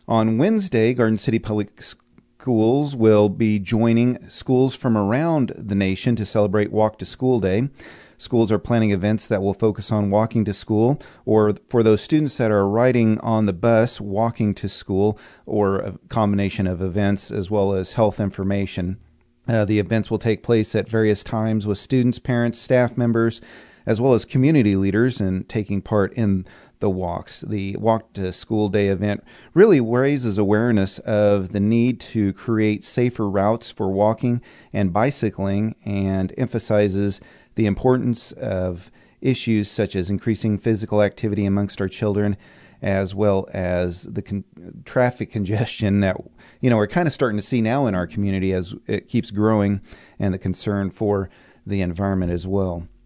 On Wednesday, Garden City Public Schools will be joining schools from around the nation to celebrate Walk to School Day. Schools are planning events that will focus on walking to school, or for those students that are riding on the bus, walking to school, or a combination of events as well as health information. The events will take place at various times with students, parents, staff members, as well as community leaders and taking part in the walks. The Walk to School Day event really raises awareness of the need to create safer routes for walking and bicycling and emphasizes the importance of issues such as increasing physical activity amongst our children, as well as the traffic congestion that we're kind of starting to see now in our community as it keeps growing, and the concern for the environment as well.